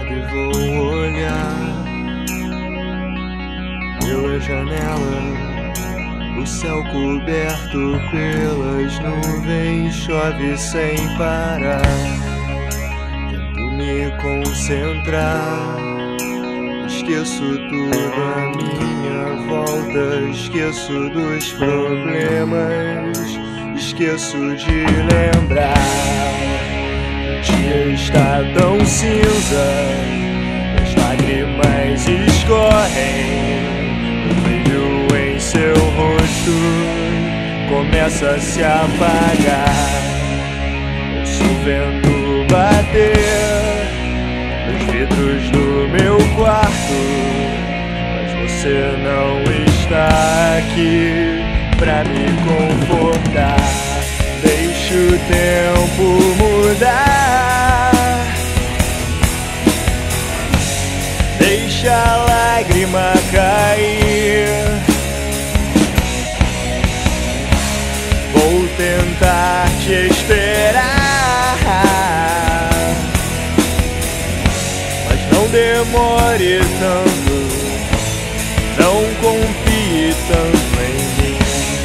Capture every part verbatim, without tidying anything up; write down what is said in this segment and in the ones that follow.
e vou olhar pela janela, o céu coberto pelas nuvens chove sem parar. Tento me concentrar, esqueço tudo à minha volta, esqueço dos problemas, esqueço de lembrar. O dia está tão cinza, as lágrimas escorrem, o brilho em seu rosto começa a se apagar. Ouço o vento bater nos vidros do meu quarto, mas você não está aqui pra me confortar. Deixe o tempo mudar, deixa a lágrima cair. Vou tentar te esperar, mas não demore tanto, não confie tanto em mim.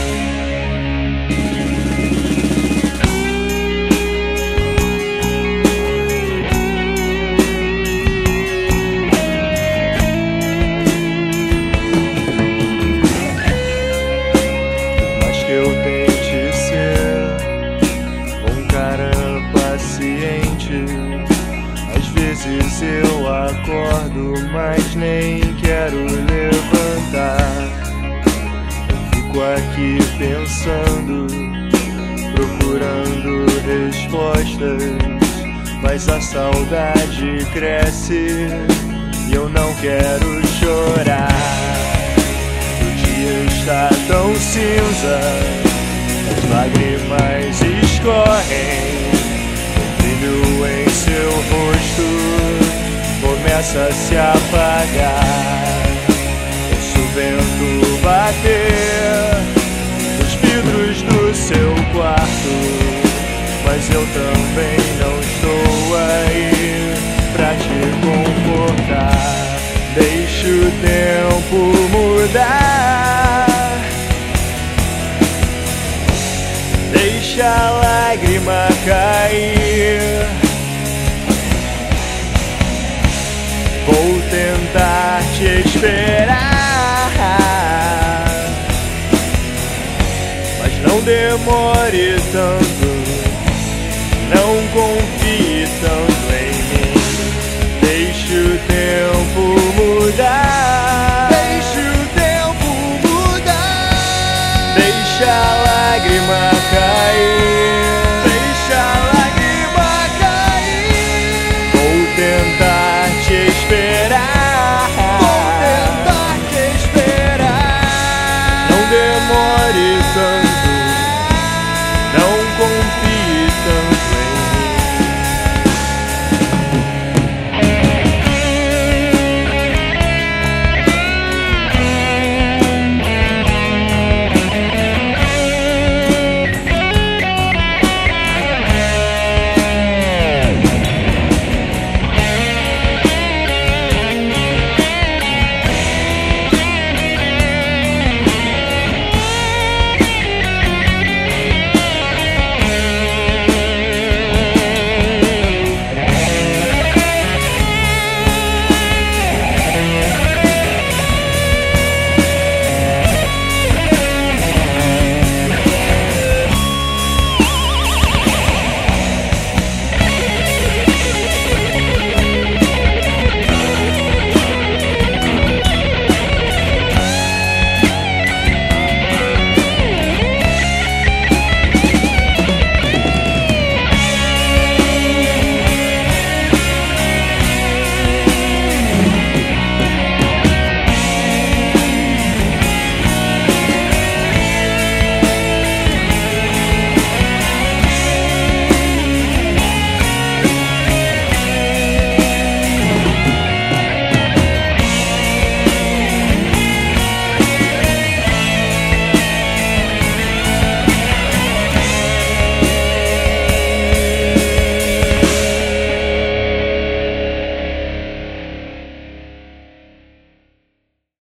Eu tente ser um cara paciente, às vezes eu acordo, mas nem quero levantar. Eu fico aqui pensando, procurando respostas, mas a saudade cresce e eu não quero chorar. Está tão cinza, as lágrimas escorrem, o brilho em seu rosto começa a se apagar. Ouço o vento bater nos vidros do seu quarto, mas eu também não estou aí pra te confortar. Deixe o tempo mudar, deixa a lágrima cair. Vou tentar te esperar, mas não demore tanto,